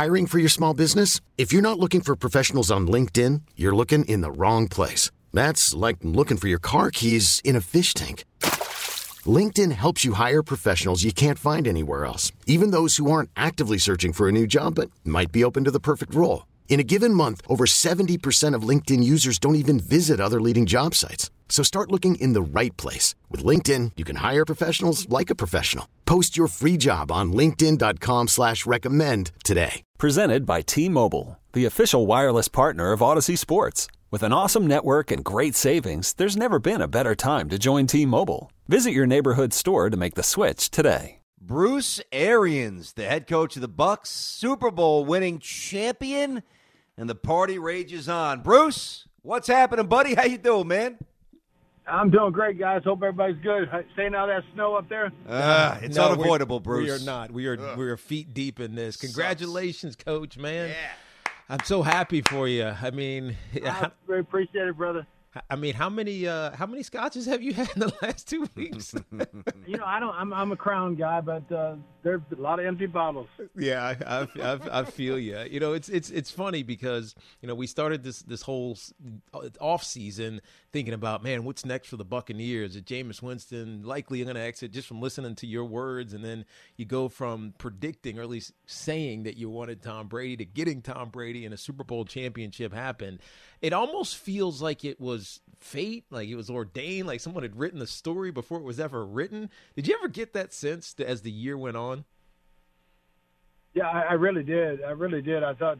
Hiring for your small business? If you're not looking for professionals on LinkedIn, you're looking in the wrong place. That's like looking for your car keys in a fish tank. LinkedIn helps you hire professionals you can't find anywhere else, even those who aren't actively searching for a new job but might be open to the perfect role. In a given month, over 70% of LinkedIn users don't even visit other leading job sites. So start looking in the right place. With LinkedIn, you can hire professionals like a professional. Post your free job on linkedin.com/recommend today. Presented by T-Mobile, the official wireless partner of Odyssey Sports. With an awesome network and great savings, there's never been a better time to join T-Mobile. Visit your neighborhood store to make the switch today. Bruce Arians, the head coach of the Bucs, Super Bowl winning champion, and the party rages on. Bruce, what's happening, buddy? How you doing, man? I'm doing great, guys. Hope everybody's good. Staying out of that snow up there? It's unavoidable, Bruce. We are not. We are feet deep in this. Congratulations, Coach, man. Yeah. I'm so happy for you. I mean, I very appreciate it, brother. I mean, how many scotches have you had in the last 2 weeks? I'm a Crown guy, but there's a lot of empty bottles. Yeah, I feel you. You know, it's funny because we started this whole off season thinking about, man, what's next for the Buccaneers? Is Jameis Winston likely going to exit just from listening to your words, and then you go from predicting or at least saying that you wanted Tom Brady to getting Tom Brady and a Super Bowl championship happened. It almost feels like it was fate, like it was ordained, like someone had written the story before it was ever written. Did you ever get that sense as the year went on? Yeah, I really did. I thought,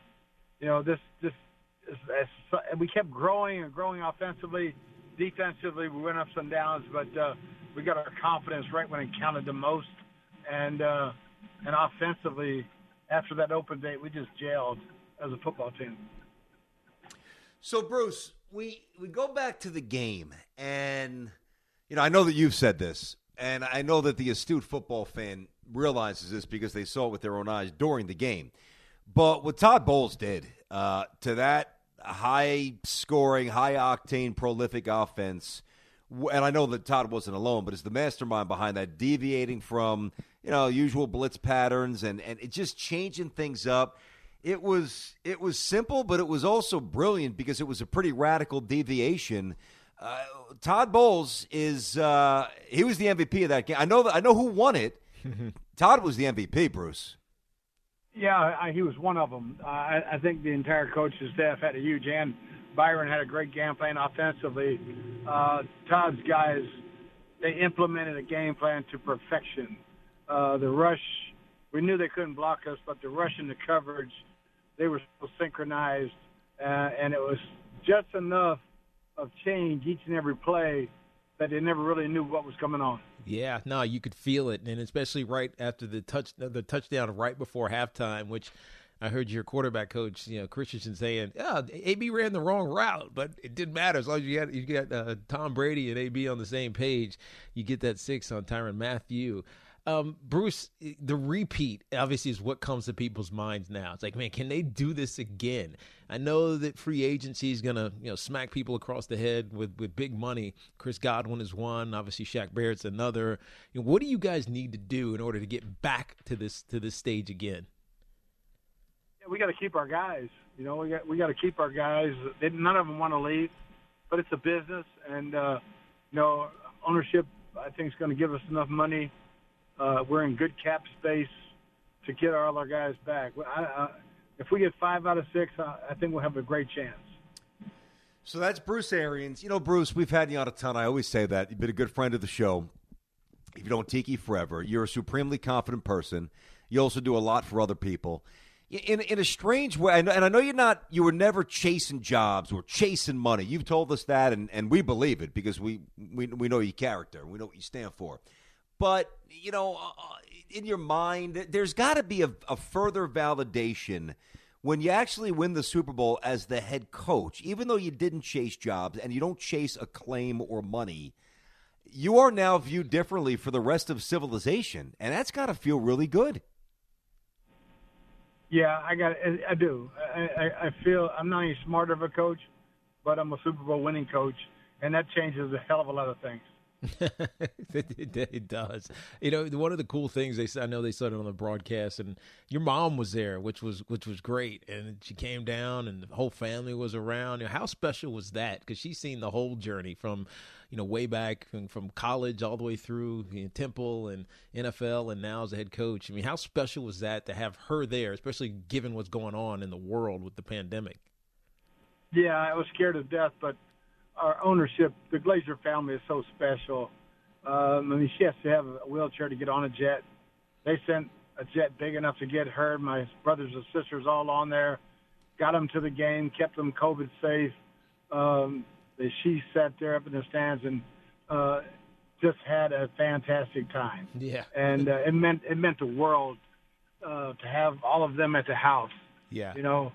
we kept growing and growing offensively. Defensively, we went ups and downs, but we got our confidence right when it counted the most. And offensively, after that open date, we just gelled as a football team. So, Bruce, we go back to the game, and, I know that you've said this, and I know that the astute football fan realizes this because they saw it with their own eyes during the game. But what Todd Bowles did to that high-scoring, high-octane, prolific offense, and I know that Todd wasn't alone, but it's the mastermind behind that, deviating from, usual blitz patterns and it just changing things up. It was simple, but it was also brilliant because it was a pretty radical deviation. Todd Bowles he was the MVP of that game. I know who won it. Todd was the MVP, Bruce. Yeah, he was one of them. I think the entire coaching staff had a huge hand. Byron had a great game plan offensively. Todd's guys, they implemented a game plan to perfection. The rush, we knew they couldn't block us, but the rush and the coverage, they were so synchronized, and it was just enough of change each and every play that they never really knew what was coming on. Yeah, no, you could feel it, and especially right after the touchdown right before halftime, which I heard your quarterback coach, Christensen, saying, AB ran the wrong route, but it didn't matter as long as you got Tom Brady and AB on the same page. You get that 6 on Tyrann Mathieu. Bruce, the repeat obviously is what comes to people's minds now. It's like, man, can they do this again? I know that free agency is going to, smack people across the head with big money. Chris Godwin is one. Obviously, Shaq Barrett's another. What do you guys need to do in order to get back to this stage again? Yeah, we got to keep our guys. We got to keep our guys. None of them want to leave, but it's a business, and ownership, I think, is going to give us enough money. We're in good cap space to get all our guys back. If we get 5 out of 6, I think we'll have a great chance. So that's Bruce Arians. Bruce, we've had you on a ton. I always say that. You've been a good friend of the show. If you don't tiki forever, you're a supremely confident person. You also do a lot for other people. In a strange way, and I know you were never chasing jobs or chasing money. You've told us that, and we believe it because we know your character. We know what you stand for. But, in your mind, there's got to be a further validation when you actually win the Super Bowl as the head coach. Even though you didn't chase jobs and you don't chase acclaim or money, you are now viewed differently for the rest of civilization, and that's got to feel really good. Yeah, I do. I feel I'm not any smarter of a coach, but I'm a Super Bowl winning coach, and that changes a hell of a lot of things. It does. You know, one of the cool things I know they said it on the broadcast, and your mom was there, which was great, and she came down, and the whole family was around. You know, how special was that? Because she's seen the whole journey from, you know, way back from college all the way through, you know, Temple and NFL, and now as a head coach. I mean, how special was that to have her there, especially given what's going on in the world with the pandemic? Yeah, I was scared to death, but our ownership, the Glazer family, is so special. I mean, she has to have a wheelchair to get on a jet. They sent a jet big enough to get her, my brothers and sisters all on there, got them to the game, kept them COVID safe. She sat there up in the stands and just had a fantastic time. Yeah. And it meant the world to have all of them at the house. Yeah. You know,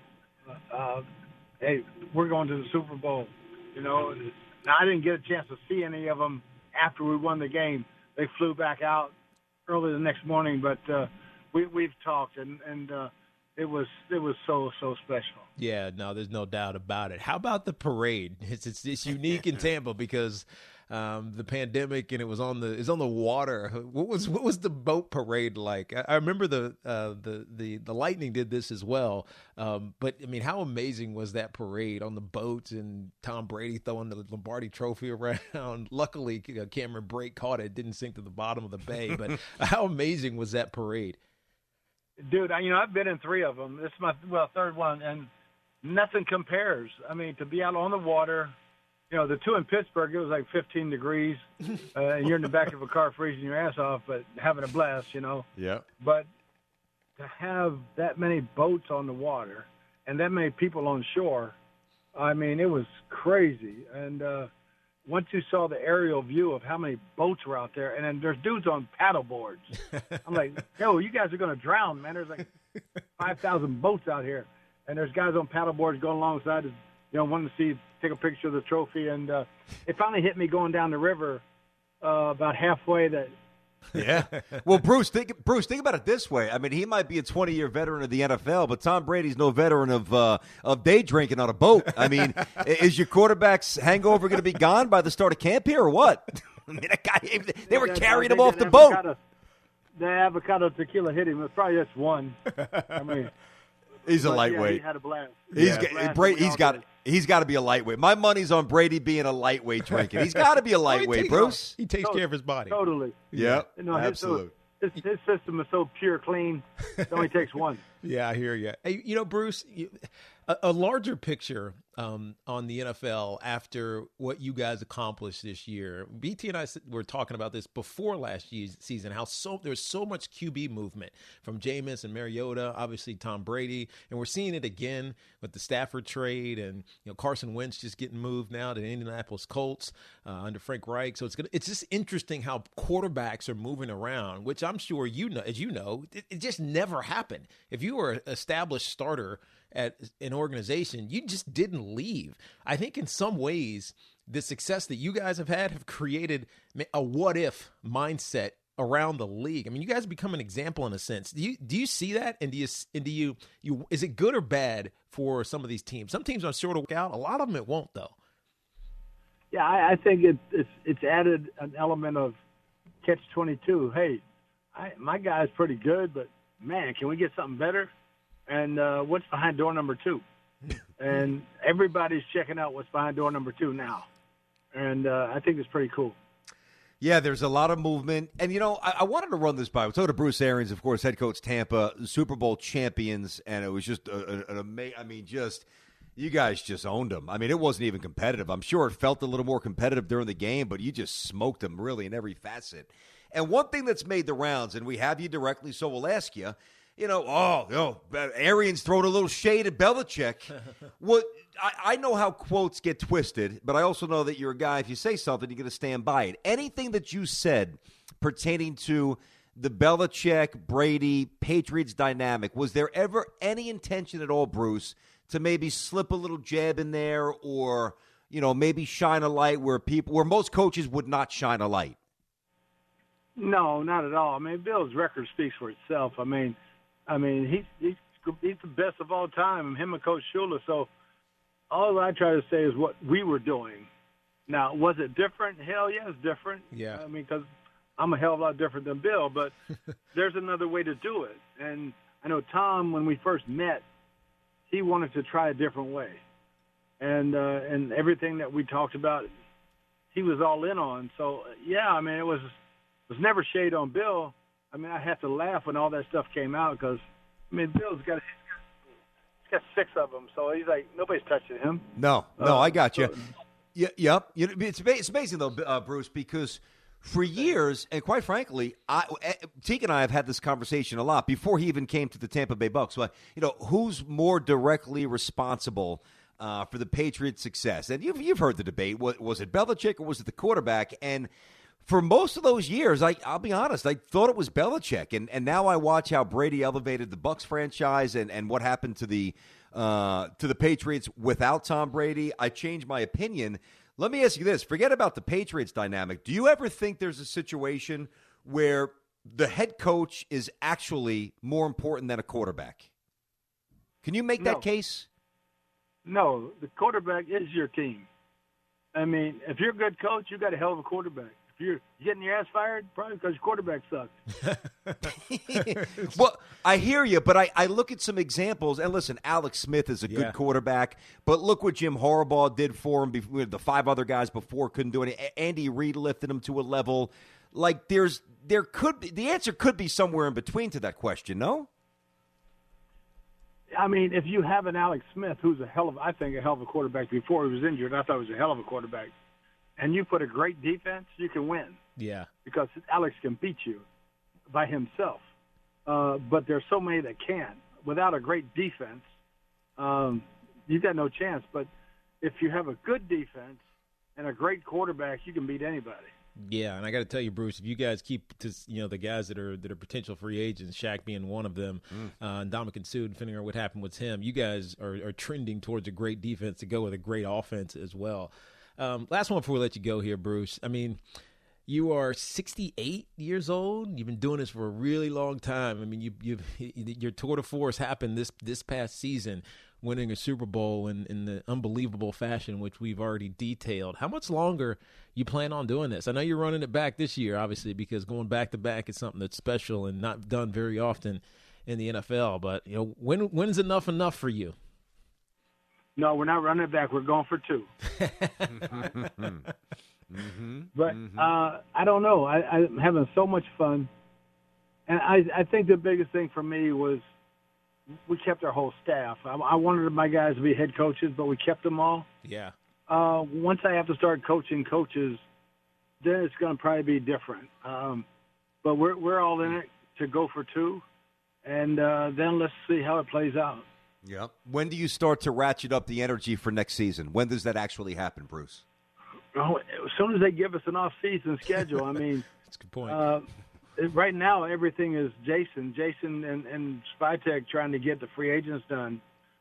hey, we're going to the Super Bowl. You know, now I didn't get a chance to see any of them after we won the game. They flew back out early the next morning, but we've talked, and it was so special. Yeah, no, there's no doubt about it. How about the parade? It's unique in Tampa because the pandemic, and it's on the water. What was the boat parade like? I remember the Lightning did this as well. But I mean, how amazing was that parade on the boats and Tom Brady throwing the Lombardi Trophy around? Luckily, Cameron Brake caught it; didn't sink to the bottom of the bay. But how amazing was that parade? Dude, I've been in 3 of them. This is my third one, and nothing compares. I mean, to be out on the water. You know, the 2 in Pittsburgh, it was like 15 degrees, and you're in the back of a car freezing your ass off, but having a blast, you know. Yeah. But to have that many boats on the water and that many people on shore, I mean, it was crazy. And once you saw the aerial view of how many boats were out there, and then there's dudes on paddle boards. I'm like, yo, you guys are going to drown, man. There's like 5,000 boats out here, and there's guys on paddle boards going alongside, you know, wanting to take a picture of the trophy. And it finally hit me going down the river about halfway that. Yeah. Well, Bruce, think about it this way. I mean, he might be a 20-year veteran of the NFL, but Tom Brady's no veteran of day drinking on a boat. I mean, is your quarterback's hangover going to be gone by the start of camp here or what? I mean, they were carrying him off the boat. The avocado tequila hit him. It was probably just one. I mean, he's a lightweight. Yeah, he had a blast. He's got to be a lightweight. My money's on Brady being a lightweight drinking. He's got to be a lightweight, Bruce. He takes care of his body. Totally. Yeah, absolutely. His system is so pure, clean. It only takes one. Yeah, I hear you. Hey, you know, Bruce, a larger picture on the NFL after what you guys accomplished this year. BT and I were talking about this before last season, how there's so much QB movement from Jameis and Mariota, obviously Tom Brady, and we're seeing it again with the Stafford trade, and you know Carson Wentz just getting moved now to the Indianapolis Colts under Frank Reich. So it's just interesting how quarterbacks are moving around, which I'm sure you know, as you know, it just never happened. If you were an established starter at an organization, you just didn't leave. I think in some ways, the success that you guys have created a what-if mindset around the league. I mean, you guys become an example in a sense. Do you see that? And do you is it good or bad for some of these teams? Some teams are sure to work out. A lot of them it won't, though. Yeah, I think it's added an element of catch-22. Hey, my guy's pretty good, but man, can we get something better? And what's behind door number 2? And everybody's checking out what's behind door number 2 now. And I think it's pretty cool. Yeah, there's a lot of movement. And, you know, I wanted to run this by. We talked to Bruce Arians, of course, head coach Tampa, Super Bowl champions. And it was just an amazing – I mean, just – you guys just owned them. I mean, it wasn't even competitive. I'm sure it felt a little more competitive during the game, but you just smoked them really in every facet. And one thing that's made the rounds, and we have you directly, so we'll ask you – Arians throwing a little shade at Belichick. I know how quotes get twisted, but I also know that you're a guy, if you say something, you're going to stand by it. Anything that you said pertaining to the Belichick, Brady, Patriots dynamic, was there ever any intention at all, Bruce, to maybe slip a little jab in there or, you know, maybe shine a light where most coaches would not shine a light? No, not at all. I mean, Bill's record speaks for itself. I mean, he's the best of all time, him and Coach Shula. So all I try to say is what we were doing, Now, was it different? Hell yeah, it's different. Yeah. I mean, because I'm a hell of a lot different than Bill, but there's another way to do it. And I know Tom, when we first met, he wanted to try a different way. And everything that we talked about, he was all in on. So, yeah, I mean, it was never shade on Bill. I mean, I had to laugh when all that stuff came out because, I mean, Bill's got 6 of them. So he's like, nobody's touching him. No, I got you. Yep. It's amazing, though, Bruce, because for years, and quite frankly, Teague and I have had this conversation a lot before he even came to the Tampa Bay Bucs. But, who's more directly responsible for the Patriots' success? And you've heard the debate. Was it Belichick or was it the quarterback? And for most of those years, I'll be honest, I thought it was Belichick. And now I watch how Brady elevated the Bucs franchise and what happened to the Patriots without Tom Brady. I changed my opinion. Let me ask you this. Forget about the Patriots dynamic. Do you ever think there's a situation where the head coach is actually more important than a quarterback? Can you make that case? No, the quarterback is your team. I mean, if you're a good coach, you got a hell of a quarterback. If you're getting your ass fired, probably because your quarterback sucked. Well, I hear you, but I look at some examples, and listen, Alex Smith is a good quarterback, but look what Jim Harbaugh did for him. The 5 other guys before couldn't do it. Andy Reid lifted him to a level. Like the answer could be somewhere in between to that question, no? I mean, if you have an Alex Smith, who's a hell of a quarterback before he was injured, I thought he was a hell of a quarterback, and you put a great defense, you can win. Yeah. Because Alex can beat you by himself. But there's so many that can't. Without a great defense, you've got no chance. But if you have a good defense and a great quarterback, you can beat anybody. Yeah, and I got to tell you, Bruce, if you guys keep to the guys that are potential free agents, Shaq being one of them, and Ndamukong Suh, depending on what happened with him, you guys are trending towards a great defense to go with a great offense as well. Last one before we let you go here, Bruce. I mean, you are 68 years old. You've been doing this for a really long time. I mean, your tour de force happened this past season, winning a Super Bowl in the unbelievable fashion which we've already detailed. How much longer you plan on doing this? I know you're running it back this year, obviously, because going back to back is something that's special and not done very often in the NFL. But when is enough for you? No, we're not running it back. We're going for 2. But I don't know. I'm having so much fun. And I think the biggest thing for me was we kept our whole staff. I wanted my guys to be head coaches, but we kept them all. Yeah. Once I have to start coaching coaches, then it's going to probably be different. But we're all in it to go for 2, and then let's see how it plays out. Yep. When do you start to ratchet up the energy for next season? When does that actually happen, Bruce? Oh, as soon as they give us an off-season schedule. I mean, that's a good point. Right now, everything is Jason and Spytek trying to get the free agents done.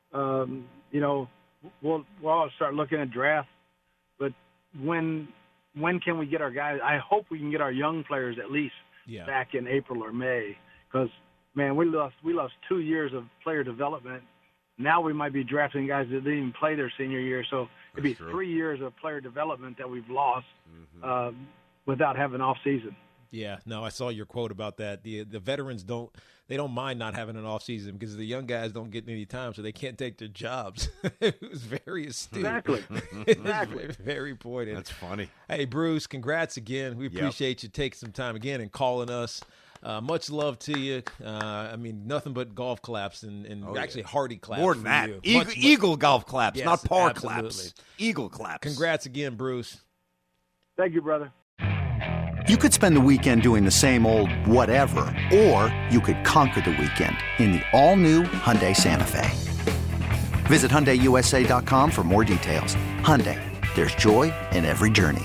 We'll all start looking at draft, but when can we get our guys? I hope we can get our young players at least back in April or May, because man, we lost 2 years of player development. Now we might be drafting guys that didn't even play their senior year, so it'd be 3 years of player development that we've lost without having off season. Yeah, no, I saw your quote about that. The veterans don't mind not having an off season because the young guys don't get any time, so they can't take their jobs. It was very astute. Exactly. Very pointed. That's funny. Hey, Bruce, congrats again. We appreciate you taking some time again and calling us. Much love to you. I mean, nothing but golf claps and actually hearty claps. More than that. Eagle golf claps, yes, not par absolutely. claps. Eagle claps. Congrats again, Bruce. Thank you, brother. You could spend the weekend doing the same old whatever, or you could conquer the weekend in the all-new Hyundai Santa Fe. Visit HyundaiUSA.com for more details. Hyundai, there's joy in every journey.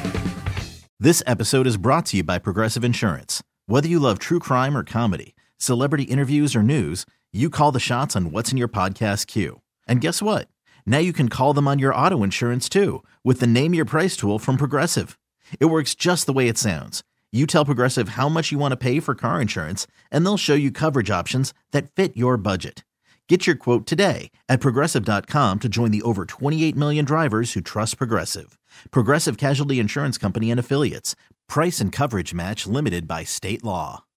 This episode is brought to you by Progressive Insurance. Whether you love true crime or comedy, celebrity interviews or news, you call the shots on what's in your podcast queue. And guess what? Now you can call them on your auto insurance too with the Name Your Price tool from Progressive. It works just the way it sounds. You tell Progressive how much you want to pay for car insurance, and they'll show you coverage options that fit your budget. Get your quote today at Progressive.com to join the over 28 million drivers who trust Progressive. Progressive Casualty Insurance Company and Affiliates. Price and coverage match limited by state law.